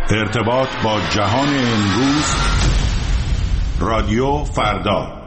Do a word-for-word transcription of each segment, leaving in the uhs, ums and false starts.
ارتباط با جهان امروز، رادیو فردا.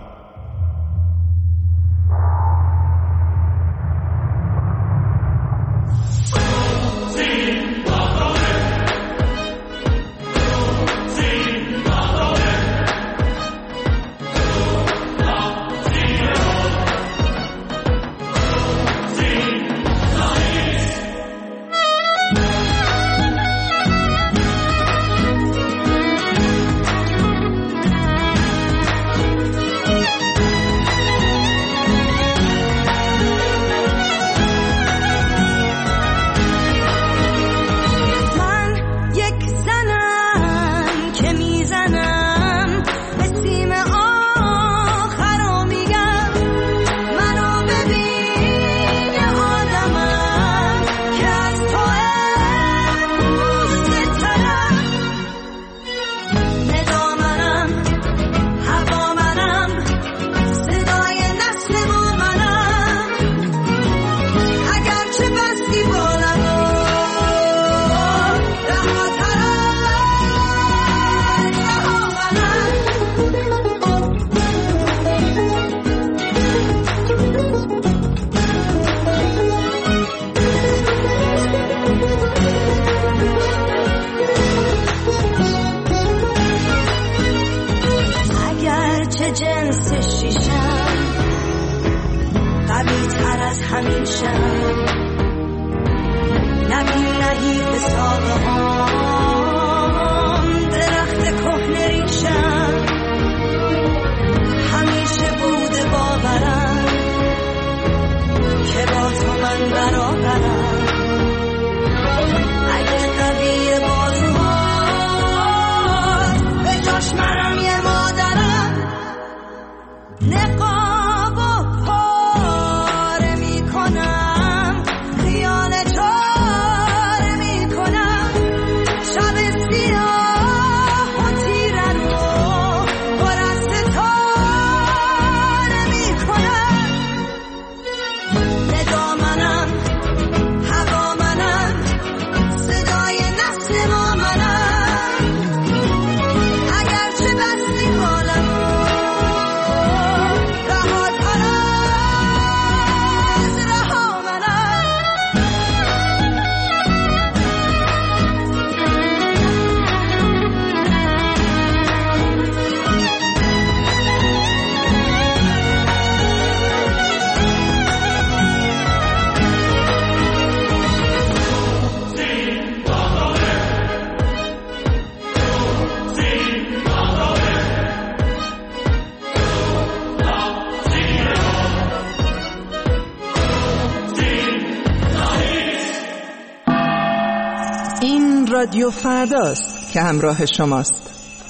رادیو فرداست که همراه شماست.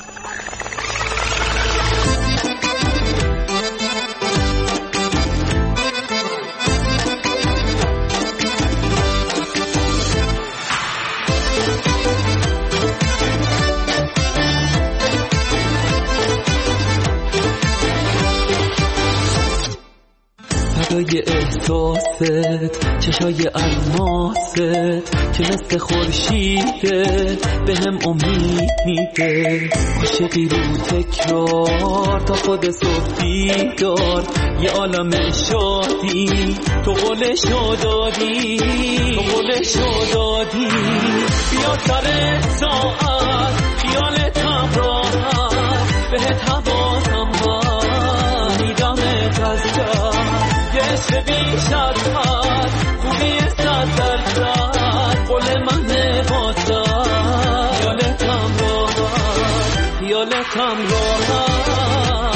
فدای احساست، چشای الماست که مثل خورشیده به هم امید میده. عاشقی رو تکرار تا خود صبحی دار، یه عالم شادی تو قول شادادی، تو قول شادادی. بیا سر ساعت خیالت هم راحت، بهت حواسم هست میدمت از دست. یه بیش از حد خوبی صد درصد، قول من نبازد. خیالتم راحت، خیالتم راحت.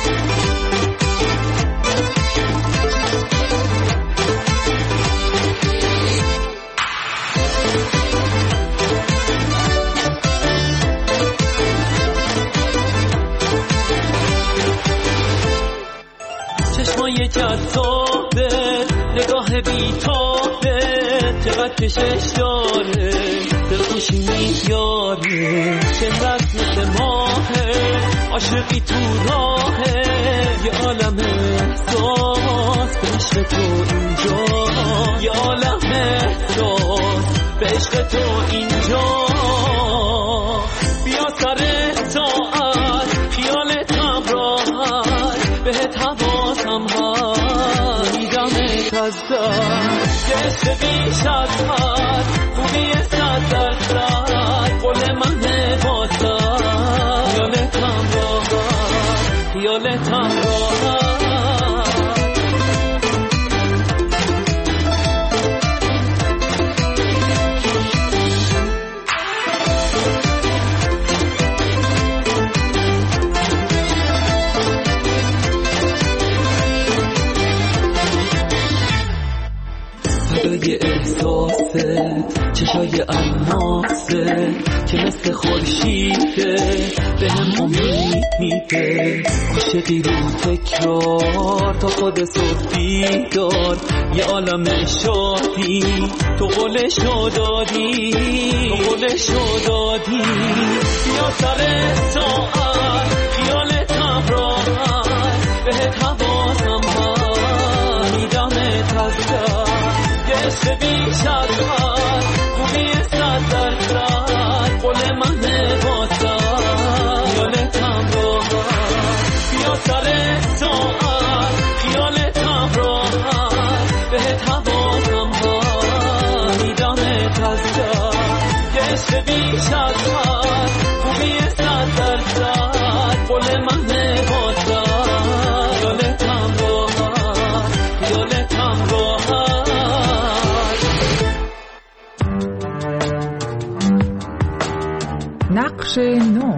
چشمای جذابه، نگاه بیتابه، چقدر کشش داره، دلخوشی میاره. چقدر مثل ماهه، عاشقی تو راهه. یه عالم احساس به عشق تو اینجا، یه عالم احساس به عشق تو اینجا. تزداد گشت بیش از حد خوبی صد درصد قول من بازد خیالتم راحت خیالتم راحت فدای احساسه چشای الماسه که مثل خورشیده به هم امید میده عاشقی رو تکرار تا خود صبحی دار یه عالم شادی تو قولشو دادی تو قولشو دادی بیا سر ساعت خیالتم راحت بهت حواسم هست میدمت هستم گشت بیش از حد خوبی صد درصد قول من بازد خیالتم راحت بیا سر ساعت خیالتم راحت بهت حواسم هست میدمت هستم گشت بیش از حد خوبی صد درصد قول من بازد خیالتم راحت خیالتم راحت نقش نو.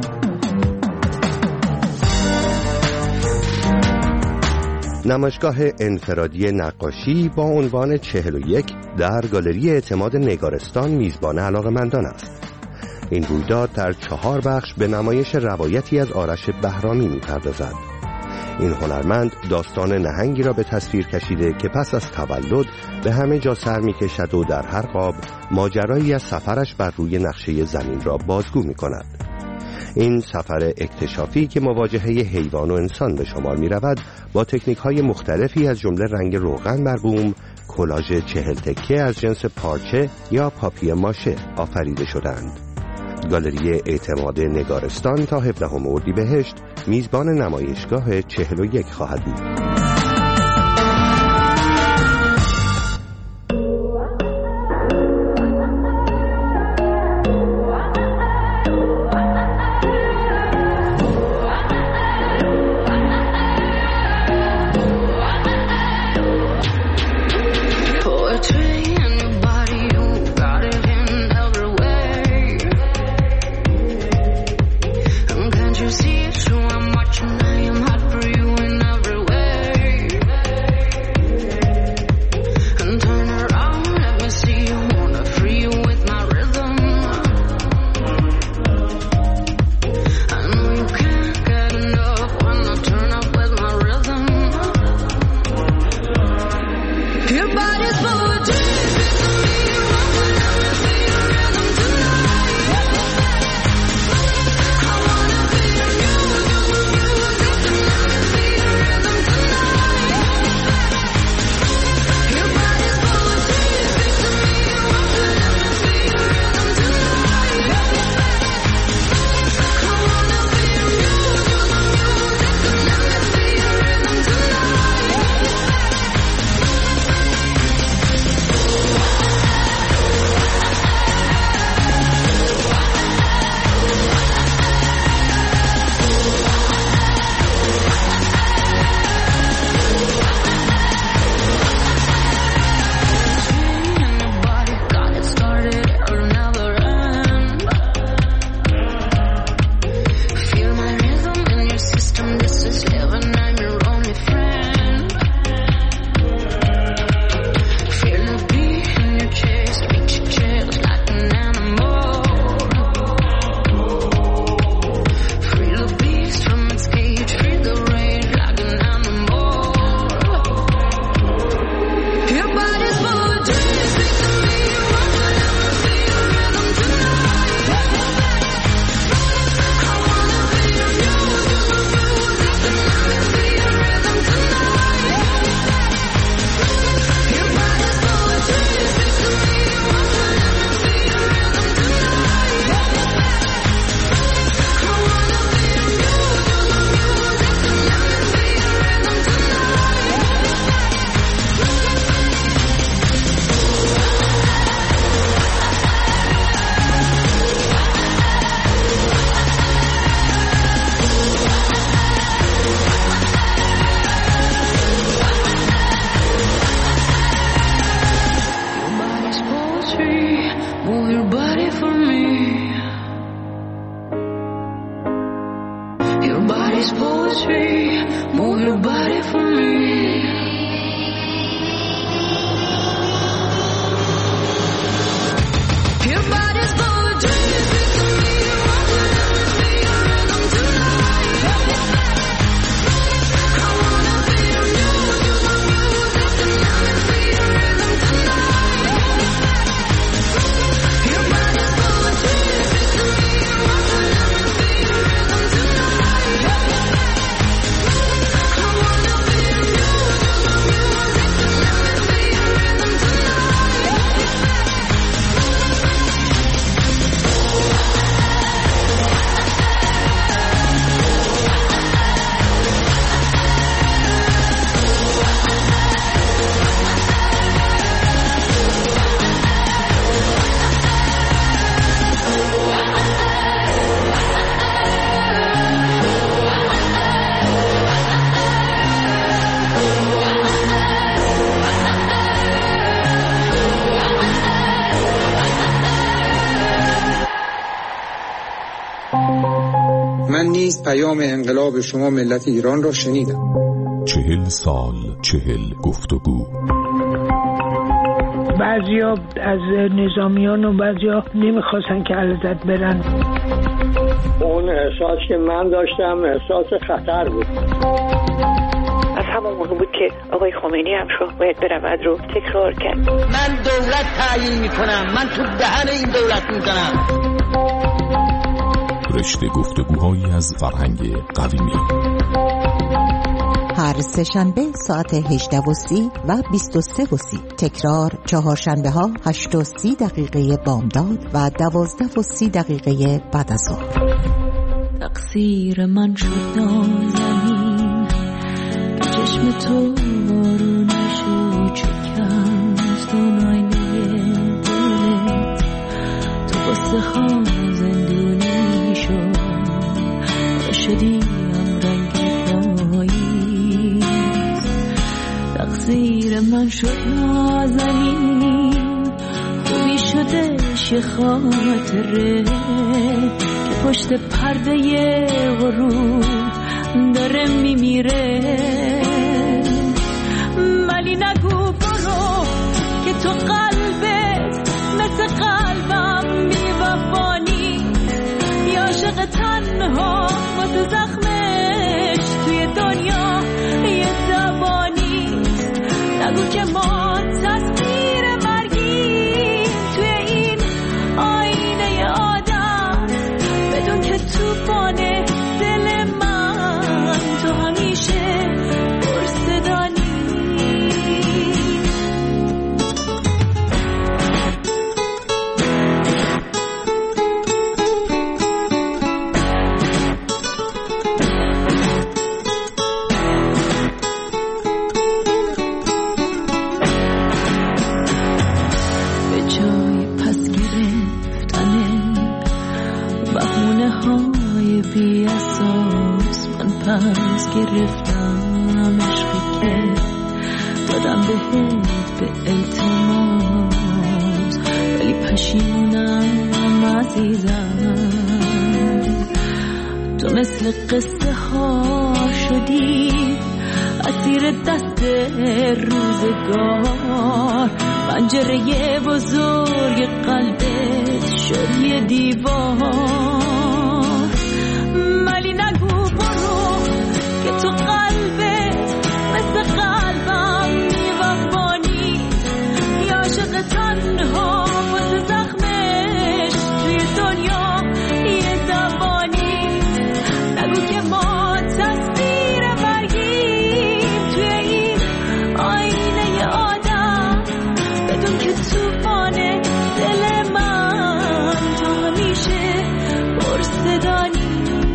نمایشگاه انفرادی نقاشی با عنوان چهل و یک در گالری اعتماد نگارستان میزبان علاقه‌مندان است. این رویداد در چهار بخش به نمایش روایتی از آرش بهرامی می‌پردازد. این هنرمند داستان نهنگی را به تصویر کشیده که پس از تولد به همه جا سر می‌کشد و در هر قاب ماجرایی از سفرش بر روی نقشه زمین را بازگو می‌کند. این سفر اکتشافی که مواجهه حیوان و انسان به شمار می‌رود با تکنیک‌های مختلفی از جمله رنگ روغن بر بوم، کلاژ چهل تکه از جنس پارچه یا پاپیه ماشه آفریده شدند. گالری اعتماد نگارستان تا هفدهم اردیبهشت میزبان نمایشگاه چهل و یک خواهد بود. See it, so I'm watching. I am hot for you in every way. من نیز پیام انقلاب شما ملت ایران را شنیدم. چهل سال چهل گفتگو. بعضیا از نظامیان و بعضیا نمیخواستن که علیزاده برن. اون احساس که من داشتم احساس خطر بود. از همون موقع بود که آقای خمینی هم شاه باید برود رو تکرار کرد. من دولت تعیین میکنم، من تو دهن این دولت میزنم. رشته گفتگوهایی از فرهنگ قدیمی. هر سه شنبه ساعت هجده و سی و بیست و سه و سی. تکرار چهارشنبه ها هشت و سی دقیقه بامداد و دوازده و سی دقیقه بعد از ظهر. تقصیر من شد نازنین که چشم تو بارون شد چکم از دون آینه دلت. تو واسه خواه زندونی شد شدیم رنگ پایی. تقصیر من شد نازنین خوبی شدش خاطره که پشت پرده غروب داره میمیره. ولی نگو برو که تو قلبت مثل قلبم بی‌وفا نیست. یا عاشق تنها واسه زخمش توی دنیا یه دوا نیست. نگو که ما تصویر مرگیم توی این آینه آدم، بدون که توفان دل من تو همیشه پرصدانی. پس گرفتم عشقی که دادم بهت به التماس، ولی پشیمونم عزیزم. تو مثل قصه ها شدی اسیر دست روزگار. پنجره بزرگ قلبت شد یه دیوار. ولی نگو برو که تو قلبت مثل قلبم بی‌وفا نیست. یا عاشق تنها واسه زخمش توی دنیا یه دوا نیست. نگو که ما تصویر مرگیم توی این آینه آدم، بدون که توفان دل من تو همیشه پرصدانی.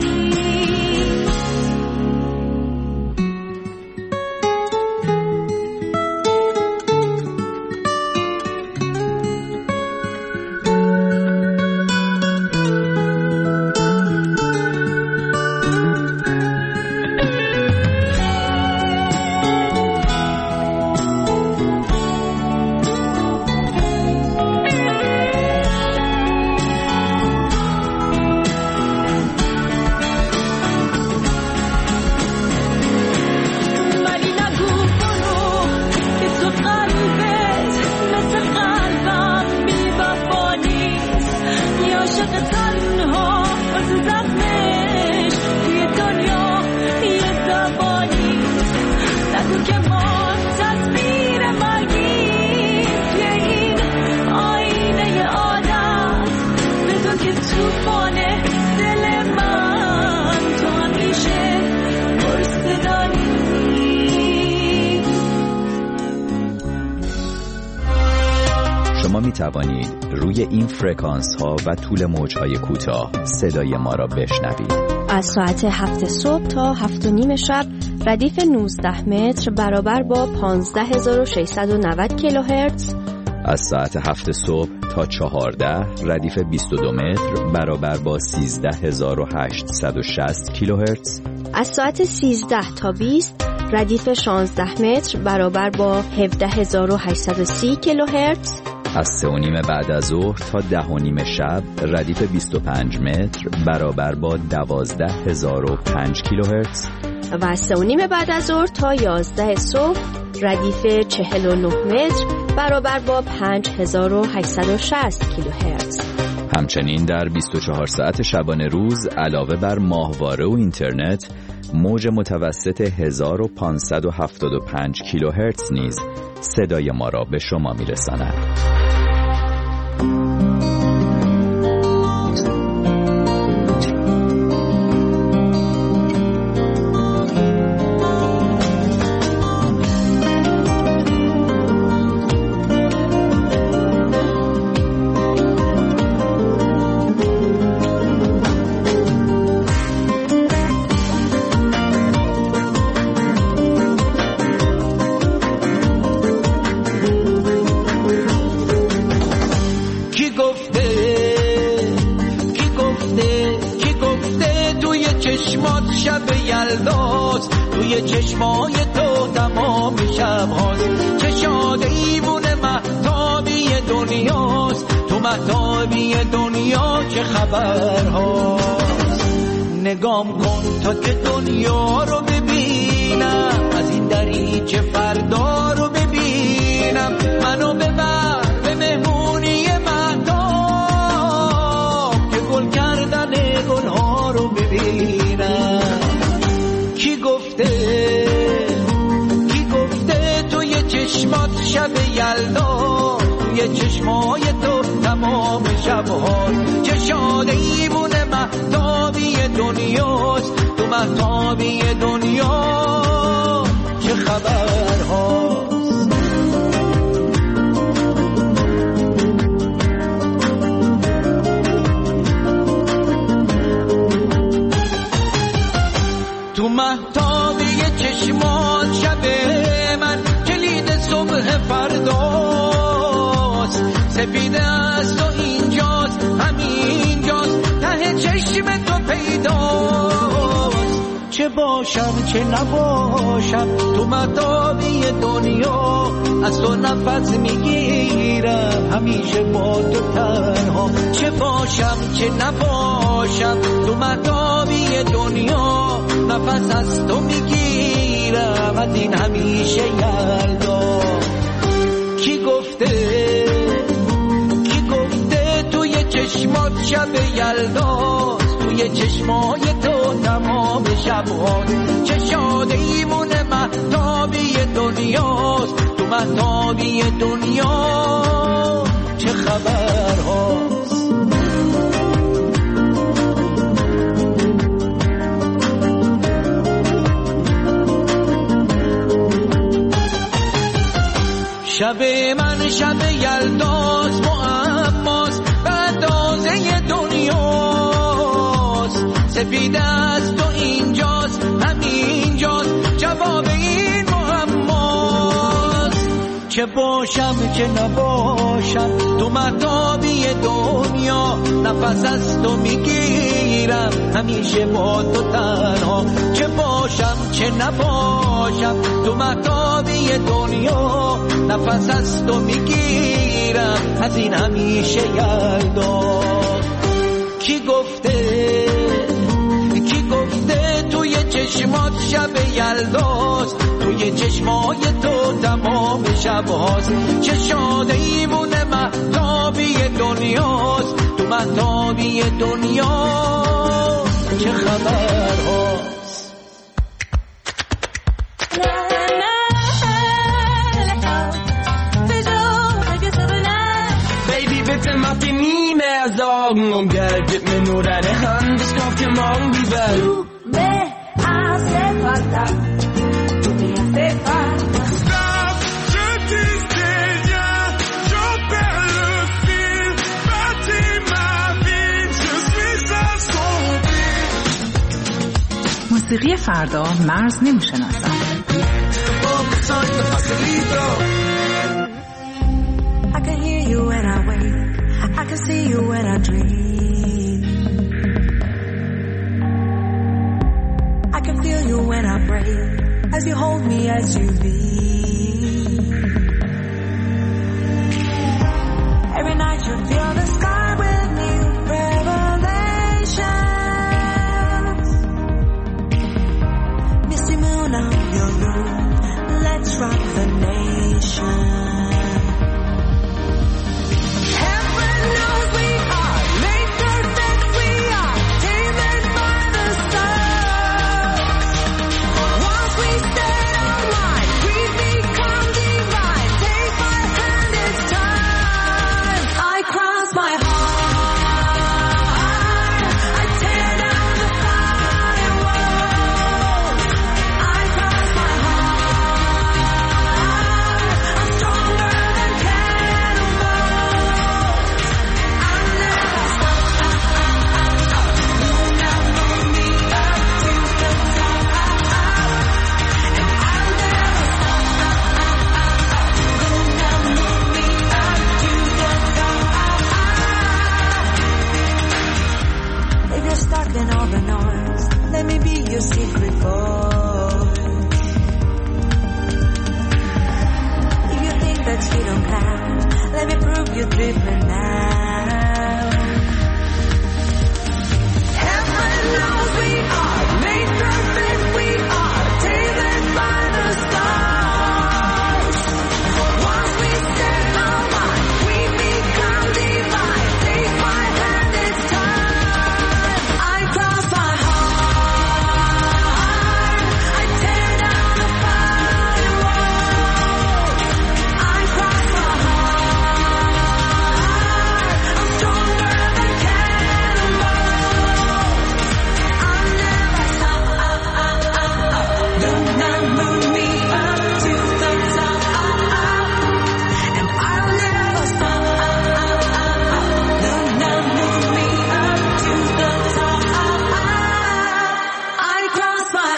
می توانید روی این فرکانس ها و طول موج های کوتاه صدای ما را بشنوید. از ساعت هفت صبح تا هفت و نیم شب ردیف نوزده متر برابر با پانزده هزار و ششصد و نود کیلوهرتز. از ساعت هفت صبح تا چهارده ردیف بیست و دو متر برابر با سیزده هزار و هشتصد و شصت کیلوهرتز. از ساعت سیزده تا بیست ردیف شانزده متر برابر با هفده هزار و هشتصد و سی کیلوهرتز. از سه و نیم بعد از ظهر تا ده و نیم شب ردیف بیست و پنج متر برابر با دوازده هزار و پنج کیلوهرتز و از سه و نیم بعد از ظهر تا یازده صبح ردیف چهل و نه متر برابر با پنج هزار و هشتصد و شصت کیلوهرتز. همچنین در بیست و چهار ساعت شبانه روز علاوه بر ماهواره و اینترنت موج متوسط هزار و پانصد و هفتاد و پنج کیلوهرتز نیز صدای ما را به شما میرساند. توی چشمای تو تمام شب هاست، چه شاد ایوون مهتابی دنیاست، تو مهتابی دنیا چه خبر هاست. نگام کن تا که دنیا رو ببینم، از این دریچه فردا رو ببینم، منو ببر به مهمونی مهتاب که گل کردن گلها رو ببینم. کی گفته کی گفته توی چشمات شب یلدا، توی چشمای تو تمام شبها چه شاد ایوون مهتابی دنیاست، تو مهتابی دنیا چه خبر هاست. تو مهتابی چشمات شب من کلید صبح فرداست، سپیده است و اینجاست همینجاست ته چشم تو پیداست. چه باشم چه نباشم تو مهتابی دنیا، از تو نفس میگیرم همیشه با تو تنها. چه باشم چه نباشم تو مهتابی دنیا، نفس از تو میگیرم از این همیشه یلدا. کی گفته کی گفته توی چشمات شب یلداست، توی چشمای تو تمام شبهاست، چه شاد ایمون مهتابی دنیاست، تو مهتابی دنیا چه خبر هاست. شب من شب یلداست، معماست بردازه دنیاست، سپیده است و اینجاست همینجاست جواب این معماست. چه باشم چه نباشم تو مهتابی دنیا، نفس از تو میگیرم همیشه با تو تنها. چه باشم چه نباشم تو مهتابی دنیا، نفس از تو میگیرم از این همیشه یلدا. کی گفته کی گفته توی چشمات شب یلداست، توی چشمای تو تمام شبهاست، چه شاد ایوون مهتابی دنیاست، تو مهتابی دنیا چه خبر هاست. Sorgen um Geld, gib mir nur deine Hand, ich kauf dir morgen die Welt. Du me hace falta, tu me hace falta. Stop, je disais rien, je perds le fil, bâtis ma vie, je suis assombri. موسیقی فردا مرز نمیشناسد. I can hear you when I wake, I can see you when I dream, I can feel you when I break, as you hold me as you leave. your secret voice. If you think that you don't count, let me prove you're different now. Heaven knows we are made perfect, we are tailored by the stars. Once we set our mind, we become divine. Take my hand, it's time. I cross my heart, I tear down the firewall. I cross my heart, I'm stronger than cannonballs. I'll never stop, do not move me up to the top, and I'll never stop, do not move me up to the top. I cross my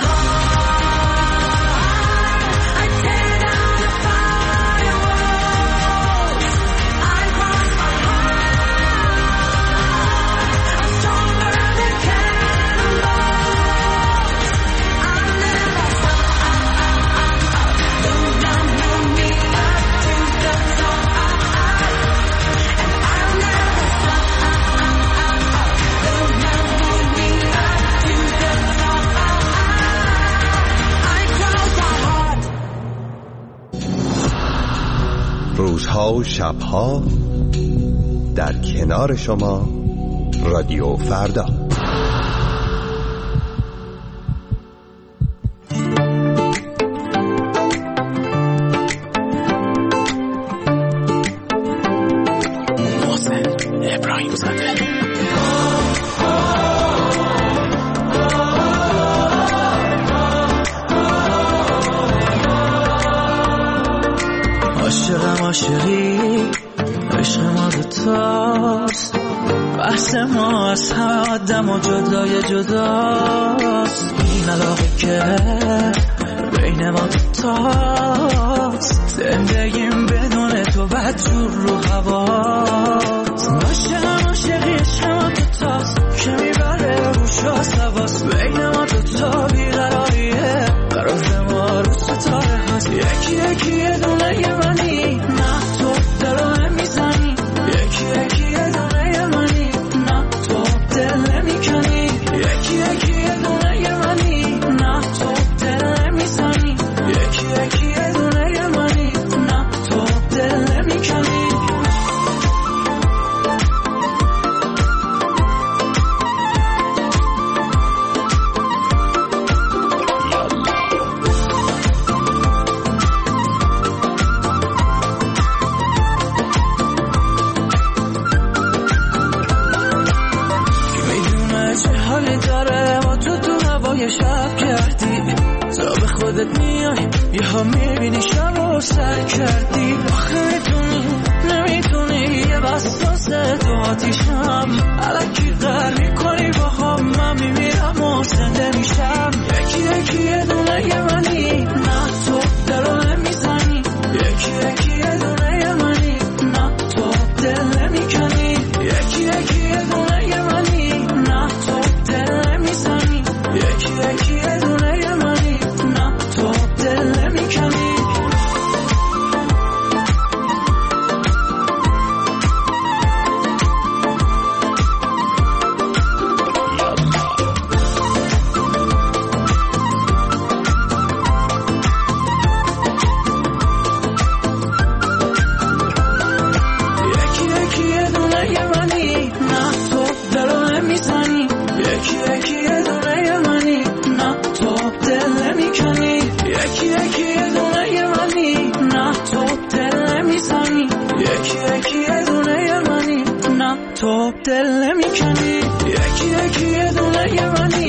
heart, I tear down the firewalls. I cross my heart, I'm stronger than cannonballs. I'll never stop, do not move me up to the top, and I'll never stop, do not move me up to the top. I cross my heart. روزها و شبها در کنار شما رادیو فردا. ابراهیم زاده. عاشقم عاشقی عشق ما دوتاست، بحث ما از همه آدم و جدای جداست. این علاقه که بین ما دوتاست، زندگیم بدون تو بدجور رو هواست. عاشقم عاشقی عشق ما دوتاست که میبره روش آسواست. بین ما دوتا بیقراریه، قراز ما رو ستاره هست. یکی یکی یه دونه یه منی، نه تو دلو نمیزنی. یکی یکی یه دونه یه منی، نه تو دل نمیکنی. یکی یکی یه دونه یه منی، نه تو دل نمیزنی. یکی یکی یه دونه یه منی، نه تو دل نمیکنی. شب کردی تا به خودت میای، یه ها میبینی شب رو سر کردی. آخه میتونی نمیتونی یه بساس تو آتیشم، علکی قر میکنی با هم. من میمیرم و زنده میشم. یکی یکی یه دونه یه منی، نه تو دلو نمیزنی. یکی یکی یه دونه یه منی، نه تو دل نمیکنی. یکی یکی یه دونه یه منی، نه تو دل نمیزنی. یکی یکی یه دونه یه منی، نه تو دل نمیکنی. یکی یکی یه دونه یه منی، نه تو دلو نمیزنی. یکی یکی یه دونه یه منی، نه تو دل نمیکنی. یکی یکی یه دونه یه منی، نه تو دل نمیزنی. یکی یکی یه دونه یه منی، نه تو دل نمیکنی. یکی یکی یه دونه یه منی.